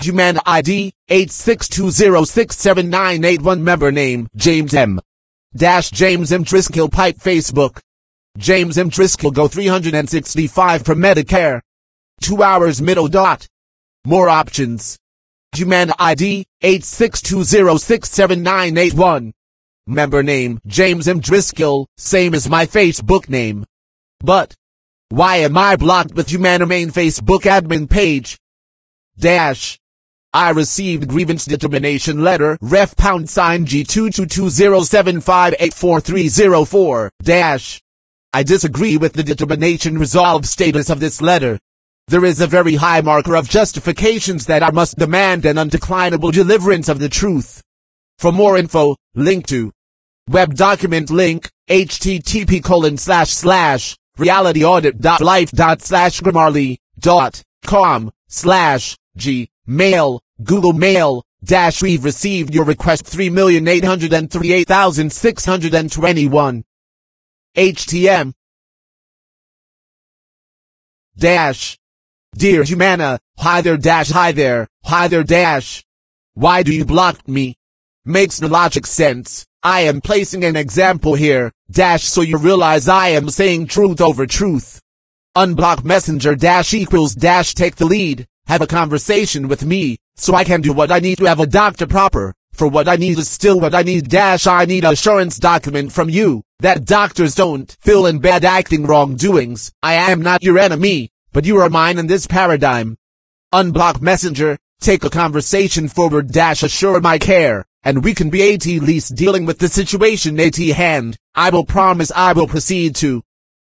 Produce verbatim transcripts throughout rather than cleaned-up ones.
Humana I D, eight six two zero six seven nine eight one. Member name, James M. Dash James M. Driscoll. Pipe Facebook. James M. Driscoll. Go three hundred sixty-five for Medicare. Two hours middle dot. More options. Humana I D, eight six two zero six seven nine eight one. Member name, James M. Driscoll, same as my Facebook name. But why am I blocked with Humana main Facebook admin page? Dash. I received grievance determination letter, ref pound sign G two two two zero seven five eight four three zero four, dash. I disagree with the determination resolved status of this letter. There is a very high marker of justifications that I must demand an undeclinable deliverance of the truth. For more info, link to web document link, http colon slash slash realityaudit.life dot slash grammarly dot com slash g mail Google Mail dash. We've received your request three million eight hundred thirty-eight thousand six hundred twenty-one. H T M dash. Dear Humana, hi there dash hi there, hi there dash. Why do you block me? Makes no logic sense. I am placing an example here, dash, so you realize I am saying truth over truth. Unblock messenger dash equals dash take the lead, have a conversation with me, so I can do what I need to have a doctor proper, for what I need is still what I need dash. I need assurance document from you, that doctors don't fill in bad acting wrongdoings. I am not your enemy, but you are mine in this paradigm. Unblock messenger, take a conversation forward dash assure my care, and we can be at least dealing with the situation at hand. I will promise I will proceed to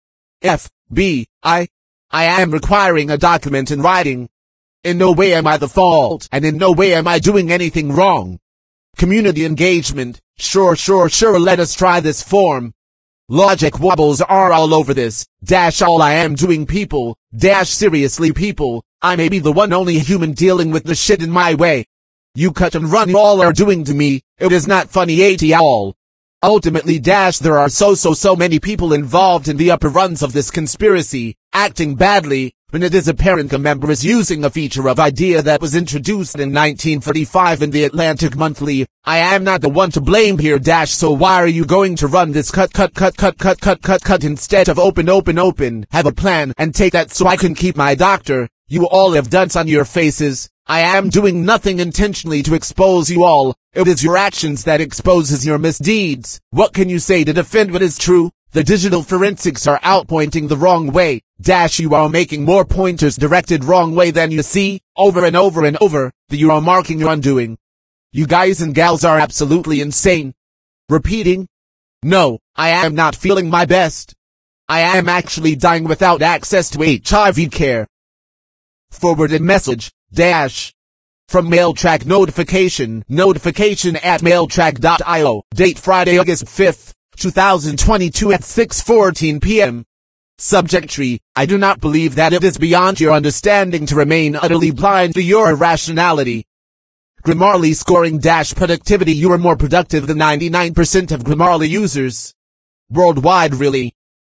F B I. I am requiring a document in writing. In no way am I the fault, and in no way am I doing anything wrong. Community engagement, sure sure sure let us try this form. Logic wobbles are all over this, dash all I am doing people, dash seriously people, I may be the one only human dealing with the shit in my way. You cut and run all are doing to me, it is not funny at all. Ultimately dash there are so so so many people involved in the upper runs of this conspiracy, acting badly, when it is apparent a member is using a feature of idea that was introduced in nineteen forty-five in the Atlantic Monthly. I am not the one to blame here dash, so why are you going to run this cut cut cut cut cut cut cut cut instead of open open open? Have a plan and take that so I can keep my doctor. You all have dunce on your faces. I am doing nothing intentionally to expose you all. It is your actions that exposes your misdeeds. What can you say to defend what is true? The digital forensics are out pointing the wrong way. Dash you are making more pointers directed wrong way than you see, over and over and over, that you are marking your undoing. You guys and gals are absolutely insane. Repeating? No, I am not feeling my best. I am actually dying without access to H I V care. Forwarded message, dash. From MailTrack notification, notification at mailtrack dot i o, date Friday, August fifth, two thousand twenty-two at six fourteen p m Subject tree, I do not believe that it is beyond your understanding to remain utterly blind to your irrationality. Grammarly scoring dash productivity. You are more productive than ninety-nine percent of Grammarly users. Worldwide really.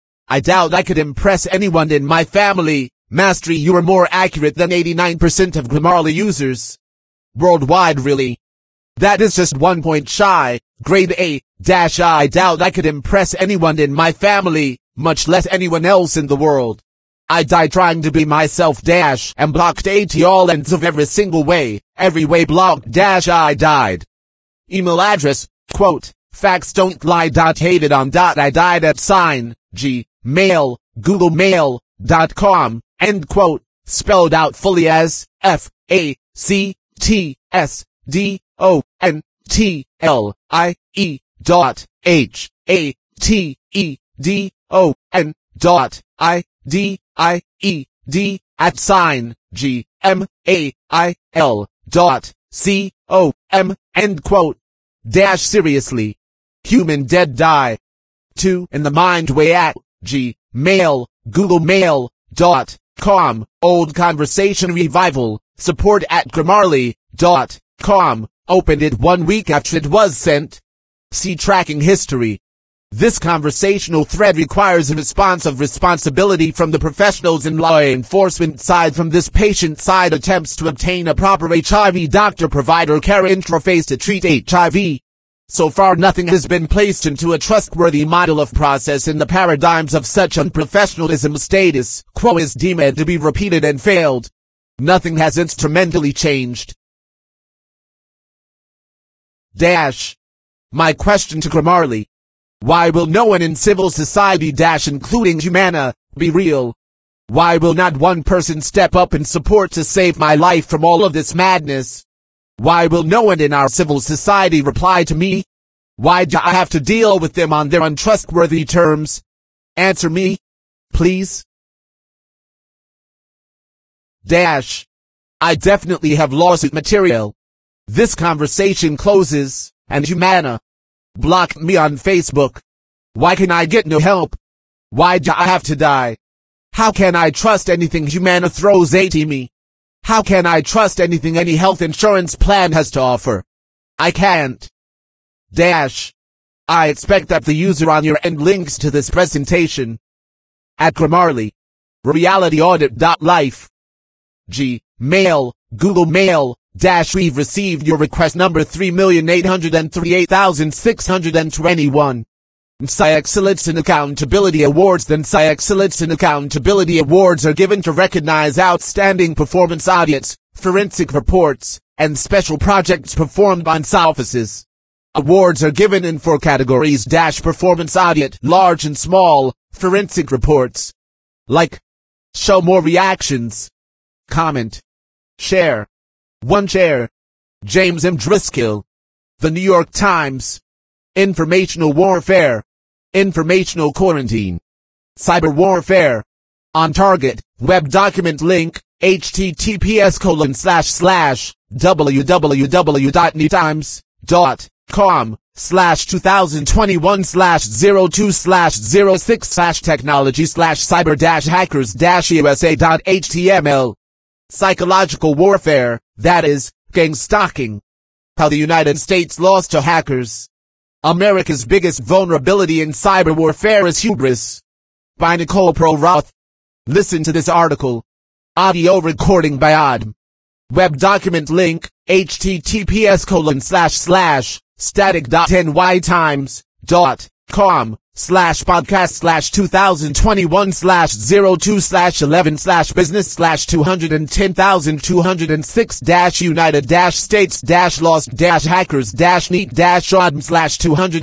I doubt I could impress anyone in my family. Mastery, you are more accurate than eighty-nine percent of Grammarly users. Worldwide really. That is just one point shy. Grade A, dash I doubt I could impress anyone in my family, much less anyone else in the world. I died trying to be myself dash and blocked at all ends of every single way, every way blocked dash I died. Email address, quote, facts don't lie dot hated on dot I died at sign, G, mail, Google Mail, dot com, end quote, spelled out fully as, F, A, C, T, S, D, O, N, T, L, I, E, dot, H, A, T, E, D, O, N, dot, I, D, I, E, D, at sign, G, M, A, I, L, dot, C, O, M, end quote. Dash seriously. Human dead die. two in the mind way at, G, mail, Google Mail, dot, com, old conversation revival, support at Grammarly, dot, com, opened it one week after it was sent. See tracking history. This conversational thread requires a response of responsibility from the professionals in law enforcement side. From this patient side, attempts to obtain a proper H I V doctor-provider care interface to treat H I V. So far nothing has been placed into a trustworthy model of process in the paradigms of such unprofessionalism. Status quo is deemed to be repeated and failed. Nothing has instrumentally changed. Dash. My question to Grammarly. Why will no one in civil society dash including Humana be real? Why will not one person step up and support to save my life from all of this madness? Why will no one in our civil society reply to me? Why do I have to deal with them on their untrustworthy terms? Answer me, please. Dash. I definitely have lawsuit material. This conversation closes, and Humana blocked me on Facebook. Why can I get no help? Why do I have to die? How can I trust anything Humana throws at me? How can I trust anything any health insurance plan has to offer? I can't. Dash. I expect that the user on your end links to this presentation at Grammarly. Reality Audit dot life. G. Mail. Google Mail. Dash we've received your request number three million eight hundred thirty-eight thousand six hundred twenty-one. N S I Excellence in Accountability Awards. The N S I Excellence in Accountability Awards are given to recognize outstanding performance audits, forensic reports, and special projects performed by N S I offices. Awards are given in four categories: dash performance audit, large and small, forensic reports. Like, show more reactions, comment, share. One share. James M. Driscoll. The New York Times. Informational warfare. Informational quarantine. Cyber warfare. On target. Web document link. https colon slash slash www.newtimes.com slash 2021 slash 02 slash 06 slash technology slash cyber dash hackers dash usa.html. Psychological warfare, that is, gang stalking. How the United States lost to hackers. America's biggest vulnerability in cyber warfare is hubris. By Nicole Pro-Roth. Listen to this article. Audio recording by Adam. Web document link, https colon slash slash static.nytimes.com slash podcast slash 2021 slash 02 slash 11 slash business slash 210206 dash United dash States dash lost dash hackers dash neat dash odm slash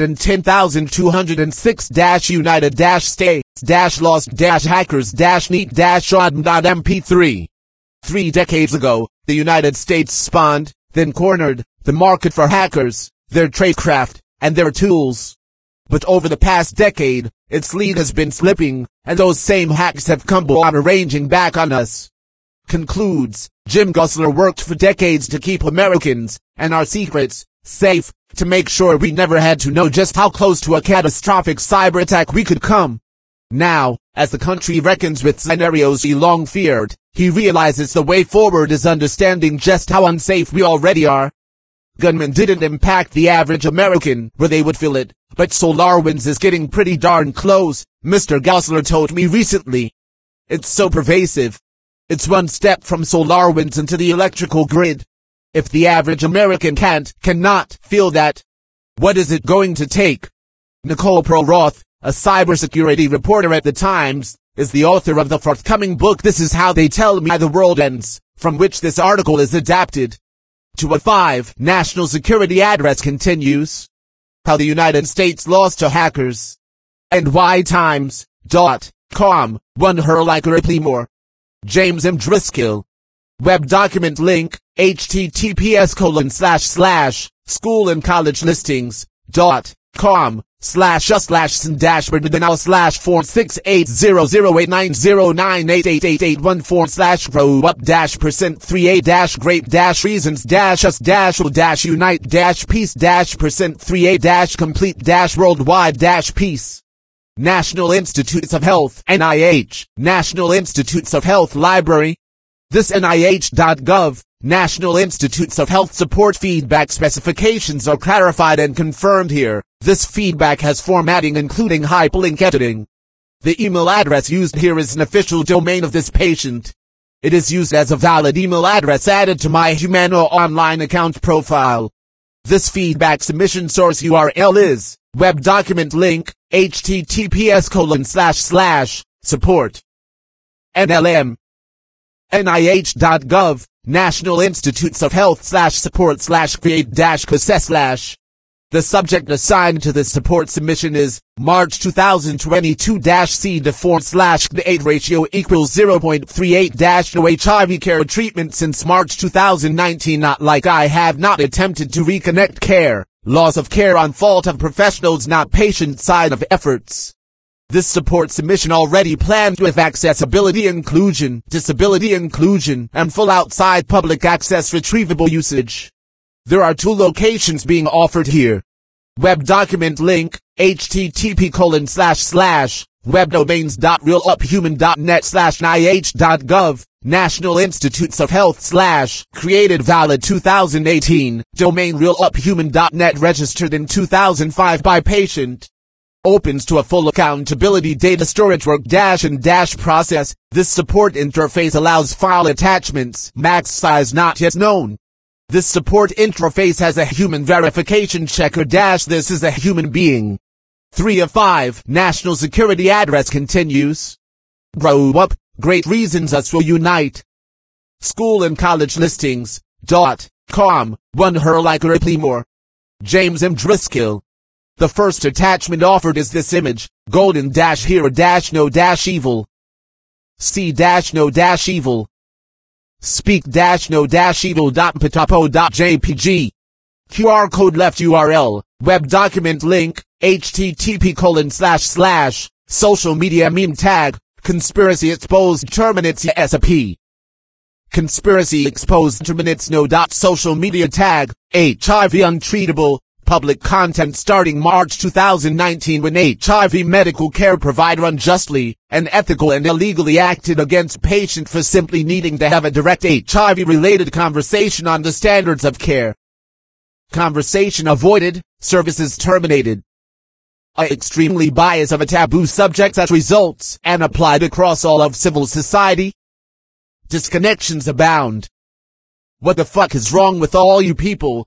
210206 dash United dash States dash lost dash hackers dash neat dash odm dot m p three. Three decades ago, the United States spawned, then cornered, the market for hackers, their tradecraft, and their tools. But over the past decade, its lead has been slipping, and those same hacks have come on arranging back on us. Concludes, Jim Gosler worked for decades to keep Americans, and our secrets, safe, to make sure we never had to know just how close to a catastrophic cyber attack we could come. Now, as the country reckons with scenarios he long feared, he realizes the way forward is understanding just how unsafe we already are. Gunmen didn't impact the average American where they would feel it, but SolarWinds is getting pretty darn close, Mister Gosler told me recently. It's so pervasive. It's one step from SolarWinds into the electrical grid. If the average American can't, cannot feel that, what is it going to take? Nicole Pro-Roth, a cybersecurity reporter at The Times, is the author of the forthcoming book This Is How They Tell Me the World Ends, from which this article is adapted. To a five national security address continues. How the United States lost to hackers. N Y Times dot com. One her like a Ripley more. James M. Driscoll. Web document link, https colon slash slash school and college listings dot com slash us slash sin dash now slash four six eight zero zero eight nine zero nine eight eight eight eight one four slash grow up dash percent three eight dash great dash reasons dash us dash will dash unite dash peace dash percent three eight dash complete dash worldwide dash peace. National Institutes of Health N I H National Institutes of Health Library. This N I H dot gov National Institutes of Health support feedback specifications are clarified and confirmed here. This feedback has formatting including hyperlink editing. The email address used here is an official domain of this patient. It is used as a valid email address added to my Humana online account profile. This feedback submission source U R L is web document link https colon slash slash support nlm nih.gov National Institutes of Health slash support slash create dash case slash. The subject assigned to this support submission is March two thousand twenty-two dash C to four slash the eight ratio equals zero point three eight dash no H I V care treatment since March two thousand nineteen. Not like I have not attempted to reconnect care. Loss of care on fault of professionals, not patient side of efforts. This support submission already planned with accessibility inclusion, disability inclusion, and full outside public access retrievable usage. There are two locations being offered here. Web document link, http colon slash slash, webdomains.realuphuman.net slash nih.gov, National Institutes of Health slash, created valid two thousand eighteen, domain realuphuman.net registered in two thousand five by patient. Opens to a full accountability data storage work dash and dash process. This support interface allows file attachments, max size not yet known. This support interface has a human verification checker dash this is a human being. three of five, national security address continues. Grow up, great reasons us will unite. School and college listings, dot, com, one her like a Ripley more. James M. Driscoll. The first attachment offered is this image, golden dash hero dash no dash evil. C dash no dash evil. Speak dash no dash evil dot patapo dot jpg. Q R code left U R L, web document link, http colon slash slash, social media meme tag, conspiracy exposed terminates S A P. Conspiracy exposed terminates no dot social media tag, H I V untreatable. Public content starting March two thousand nineteen when H I V medical care provider unjustly, unethical and illegally acted against patient for simply needing to have a direct H I V-related conversation on the standards of care. Conversation avoided, services terminated. A extremely bias of a taboo subject as results and applied across all of civil society. Disconnections abound. What the fuck is wrong with all you people?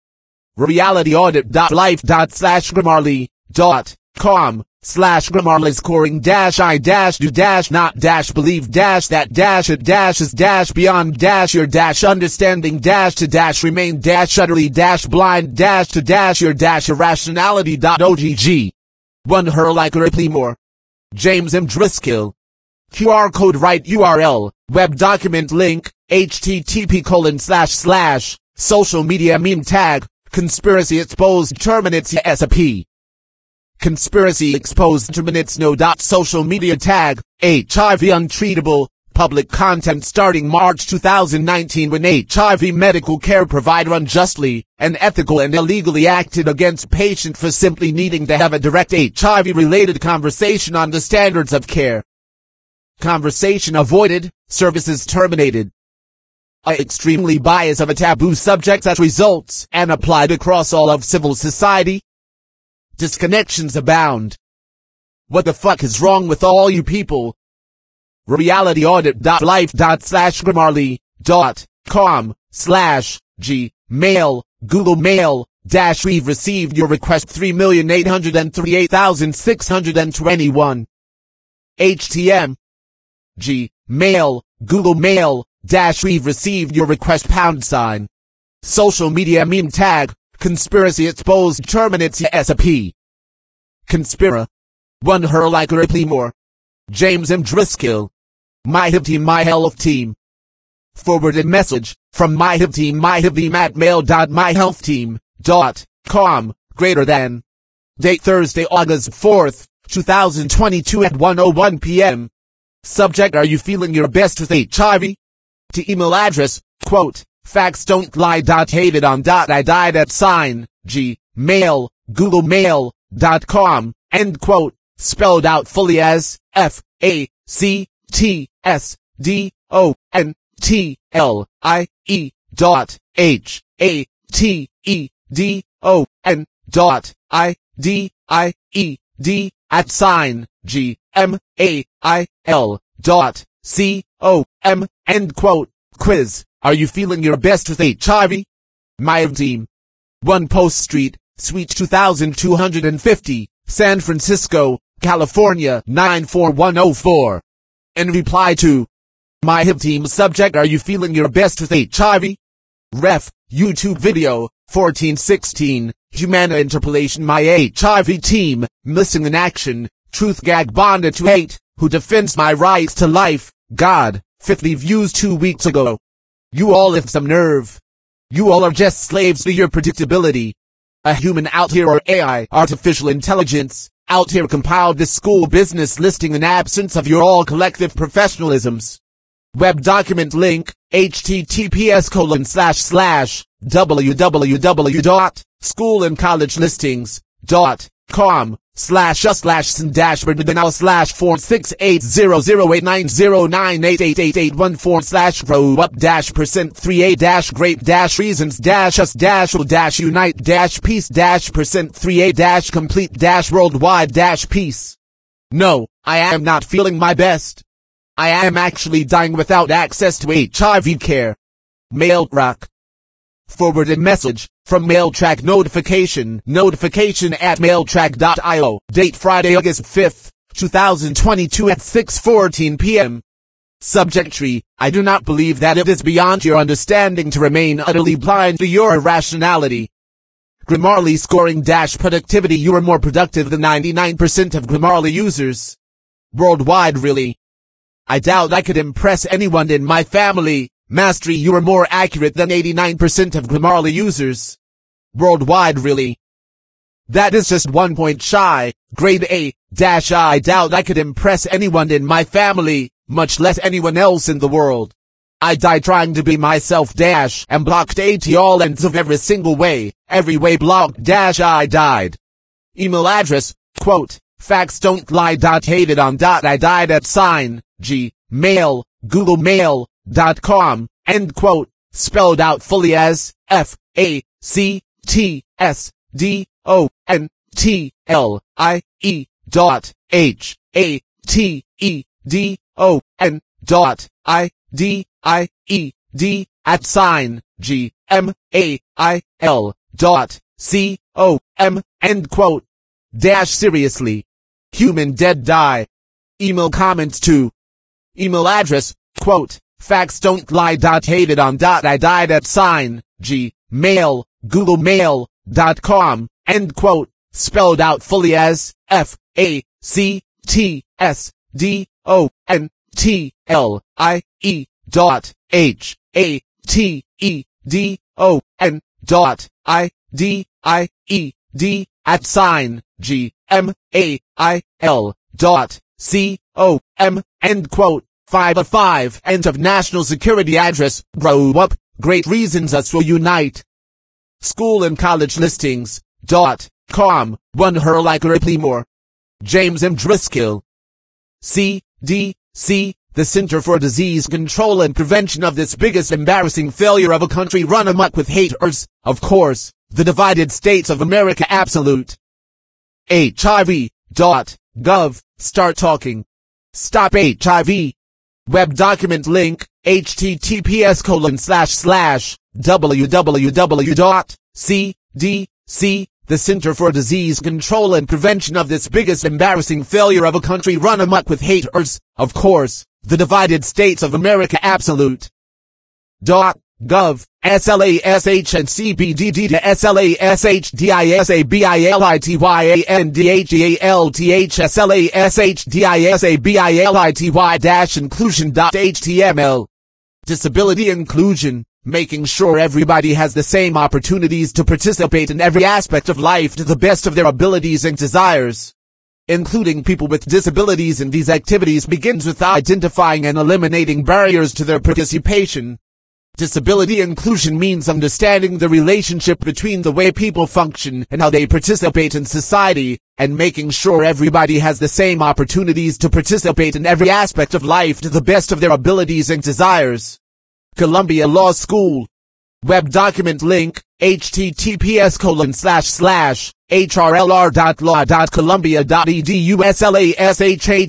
realityaudit.life slash grammarly dot com slash grammarly scoring dash I dash do dash not dash believe dash that dash it dash is dash beyond dash your dash understanding dash to dash remain dash utterly dash blind dash to dash your dash irrationality dot ogg. One her like a Ripley more. James M. Driscoll. Q R code right U R L, web document link, http colon slash slash, social media meme tag, conspiracy exposed terminates S A P. Conspiracy exposed terminates no dot social media tag, H I V untreatable, public content starting March two thousand nineteen when H I V medical care provider unjustly, unethical and illegally acted against patient for simply needing to have a direct H I V-related conversation on the standards of care. Conversation avoided, services terminated. A extremely bias of a taboo subject as results and applied across all of civil society. Disconnections abound. What the fuck is wrong with all you people? realityaudit.life slash grammarly dot com slash gmail Google Mail dash we've received your request three million eight hundred thirty-eight thousand six hundred twenty-one. H T M Gmail Google Mail dash we've received your request pound sign. Social media meme tag, conspiracy exposed terminates S A P. Conspira. One her like a Ripley more. James M. Driscoll. My H I V team, my health team. Forwarded message from my H I V team, my H I V team at mail dot my health team dot com, greater than. Date Thursday, August fourth, two thousand twenty-two at one oh one p m Subject, are you feeling your best with H I V? To email address, quote, facts don't lie dot hated on dot I died at sign, gmail, google mail dot com, end quote, spelled out fully as, F, A, C, T, S, D, O, N, T, L, I, E, dot H A T E D O N dot I D I E D at sign G M A I L dot C O M end quote. Quiz. Are you feeling your best with H I V? My team. one Post Street, Suite two thousand two hundred fifty, San Francisco, California nine four one oh four. In reply to My H I V team subject, are you feeling your best with H I V? Ref. YouTube video, fourteen sixteen, Humana interpolation. My H I V team, missing in action, truth gag bonded to hate, who defends my rights to life, God, fifty views two weeks ago. You all have some nerve. You all are just slaves to your predictability. A human out here, or A I, artificial intelligence, out here compiled this school business listing in absence of your all collective professionalisms. Web document link, https colon slash slash www dot schoolandcollegelistings dot com slash us slash sin dash now slash four six eight zero zero eight nine zero nine eight eight eight eight one four slash grow up dash percent three eight dash great dash reasons dash us dash will dash unite dash peace dash percent three eight dash complete dash worldwide dash peace. No, I am not feeling my best. I am actually dying without access to H I V care. Mailtrack. Forwarded message from Mailtrack notification. Notification at mailtrack dot I O. Date Friday, August fifth, two thousand twenty-two at six fourteen p m Subject tree. I do not believe that it is beyond your understanding to remain utterly blind to your irrationality. Grammarly scoring dash productivity. You are more productive than ninety-nine percent of Grammarly users. Worldwide, really. I doubt I could impress anyone in my family. Mastery. You are more accurate than eighty-nine percent of Grammarly users. Worldwide, really. That is just one point shy. Grade A, dash I doubt I could impress anyone in my family, much less anyone else in the world. I die trying to be myself dash and blocked at all ends of every single way, every way blocked dash I died. Email address, quote, facts don't lie dot hated on dot I died at sign, G, mail, Google Mail, dot com, end quote, spelled out fully as, F, A, C, T, S, D, O, N, T, L, I, E, dot, H, A, T, E, D, O, N, dot, I, D, I, E, D, at sign, G, M, A, I, L, dot, C, O, M, end quote. Dash seriously. Human dead die. Email comments to. Email address, quote, facts don't lie dot hated on dot I died at sign, G, mail, Google Mail, dot com, end quote, spelled out fully as, F, A, C, T, S, D, O, N, T, L, I, E, dot, H, A, T, E, D, O, N, dot, I, D, I, E, D, at sign, G, M, A, I, L, dot, C, O, M, end quote. five of five, end of national security address, grow up, great reasons us will unite. School and college listings, dot, com, one her like Ripley Moore. James M. Driscoll. C, D, C, the Center for Disease Control and Prevention of this biggest embarrassing failure of a country run amok with haters, of course, the Divided States of America absolute. H I V, dot, gov, start talking. Stop H I V. Web document link, https colon slash slash www dot c d c the Center for Disease Control and Prevention of this biggest embarrassing failure of a country run amok with haters, of course, the Divided States of America absolute. Dot, gov, slash and cbdd to slash disabilityandhandhalthy dash inclusion dot h t m l. Disability inclusion, making sure everybody has the same opportunities to participate in every aspect of life to the best of their abilities and desires. Including people with disabilities in these activities begins with identifying and eliminating barriers to their participation. Disability inclusion means understanding the relationship between the way people function and how they participate in society, and making sure everybody has the same opportunities to participate in every aspect of life to the best of their abilities and desires. Columbia Law School. Web document link, https colon slash slash hrlr.law.columbia.edu slash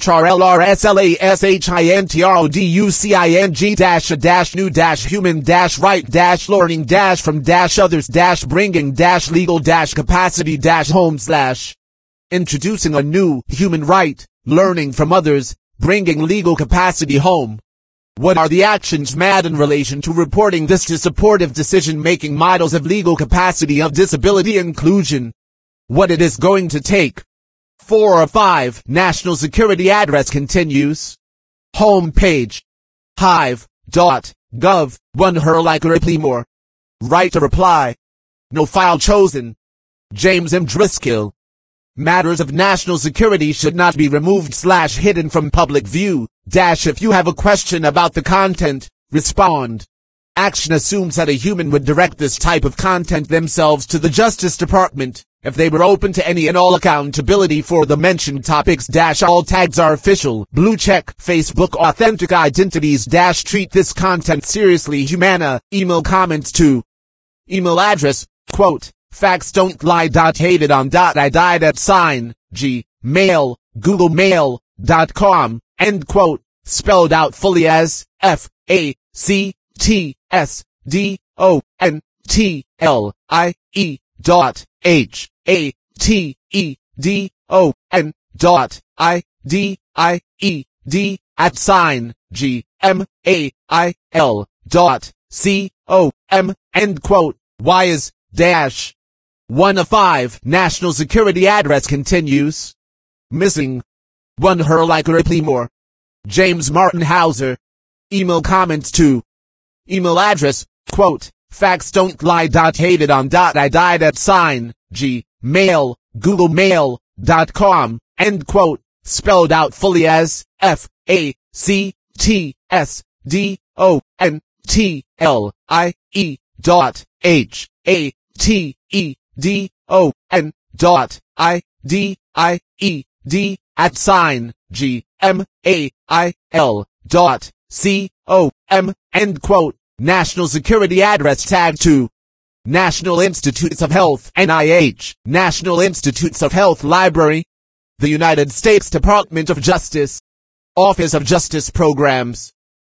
hrlr/slash/introdusing dash a dash new dash human dash right dash learning dash from dash others dash bringing dash legal dash capacity dash home slash introducing a new human right, learning from others, bringing legal capacity home. What are the actions made in relation to reporting this to supportive decision-making models of legal capacity of disability inclusion? What it is going to take. four or five. National Security Address continues. Home page. hive dot gov. one her like a reply more. Right to reply. No file chosen. James M. Driscoll. Matters of national security should not be removed slash hidden from public view. Dash if you have a question about the content, respond. Action assumes that a human would direct this type of content themselves to the Justice Department, if they were open to any and all accountability for the mentioned topics. Dash all tags are official. Blue check. Facebook authentic identities. Dash treat this content seriously. Humana. Email comments to. Email address, quote, facts don't lie. Hated on. I died at sign, G, mail, google mail dot com, end quote, spelled out fully as, F, A, C, T, S, D, O, N, T, L, I, E, dot, H, A, T, E, D, O, N, dot, I, D, I, E, D, at sign, G, M, A, I, L, dot, C, O, M, end quote. Why is, dash, one of five. National Security Address continues. Missing. one her like a reply more. James Martin Hauser. Email comments to. Email address, quote, facts don't lie. Hated on. I died at sign, G, mail, google mail dot com, end quote, spelled out fully as, F, A, C, T, S, D, O, N, T, L, I, E, dot, H, A, T, E, D, O, N, dot, I, D, I, E, D, at sign, G, M, A, I, L, dot, C, O, M, end quote. National Security Address tag to. National Institutes of Health, N I H, National Institutes of Health Library, the United States Department of Justice, Office of Justice Programs,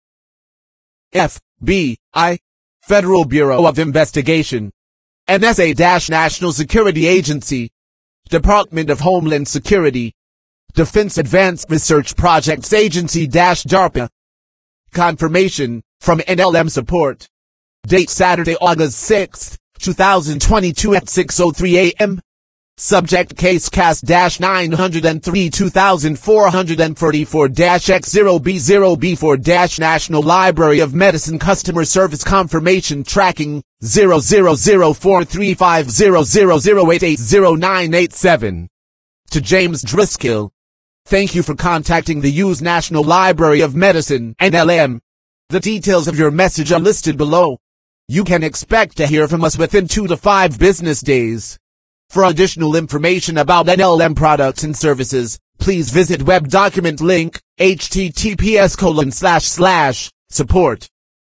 F B I, Federal Bureau of Investigation, N S A-National Security Agency, Department of Homeland Security, Defense Advanced Research Projects Agency-DARPA. Confirmation from N L M Support. Date Saturday, August sixth, two thousand twenty-two at six oh three a m Subject Case Cast nine oh three two four three four X zero B zero B four National Library of Medicine Customer Service Confirmation Tracking zero zero zero four three five zero zero zero eight eight zero nine eight seven. To James Driscoll. Thank you for contacting the U S National Library of Medicine, N L M. The details of your message are listed below. You can expect to hear from us within two to five business days. For additional information about N L M products and services, please visit web document link, https colon slash slash, support.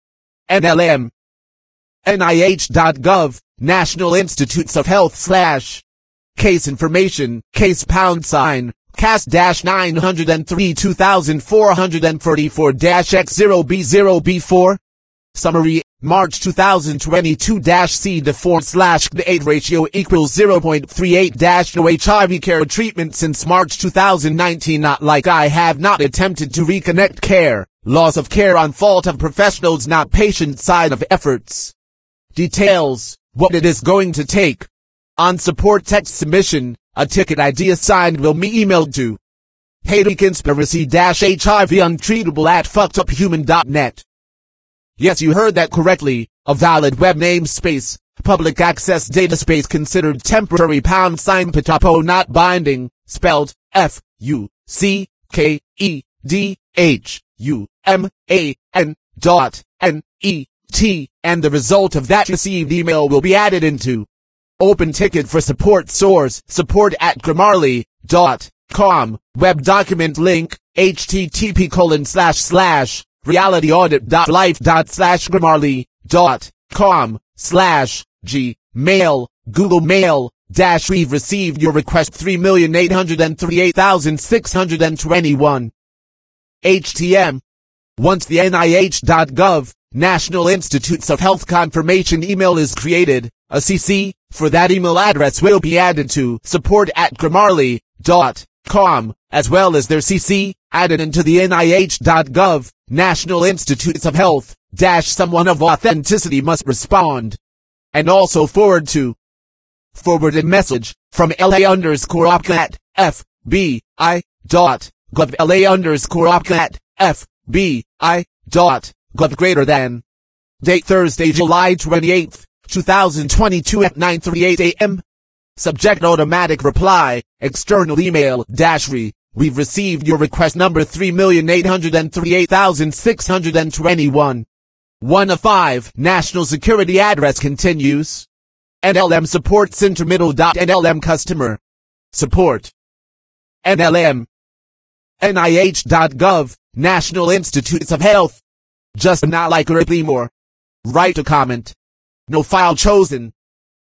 N L M. N I H dot gov, National Institutes of Health slash. Case information, case pound sign, cast nine oh three two four three four X zero B zero B four. Summary, March two thousand twenty-two C to four slash the eight ratio equals zero point three eight No H I V care treatment since March two thousand nineteen. Not like I have not attempted to reconnect care, loss of care on fault of professionals, not patient side of efforts. Details, what it is going to take. On support text submission, a ticket I D assigned will be emailed to Haiti Conspiracy H I V Untreatable at fuckeduphuman dot net. Yes, you heard that correctly. A valid web namespace, public access data space considered temporary pound sign patopo not binding, spelled F U C K E D H U M A N dot N E T, and the result of that received email will be added into open ticket for support source, support at grammarly dot com, web document link, http colon slash slash reality audit dot life dot slash grammarly dot com slash Gmail, Google Mail, dash we've received your request three million eight hundred thirty-eight thousand six hundred twenty-one. H T M. Once the N I H dot gov, National Institutes of Health confirmation email is created, a C C for that email address will be added to support at grammarly dot com, as well as their C C added into the N I H dot gov, National Institutes of Health, dash someone of authenticity must respond. And also forward to forwarded message from L A underscore opca at F B I dot gov L A underscore opca at F B I dot gov greater than. Date Thursday, July twenty-eighth, two thousand twenty-two at nine thirty-eight a m Subject automatic reply, external email, dash re, we've received your request number three million eight hundred thirty-eight thousand six hundred twenty-one. one of five, national security address continues. N L M support center middle dot N L M customer support. N L M. N I H dot gov, National Institutes of Health. Just not like or more. Write a comment. No file chosen.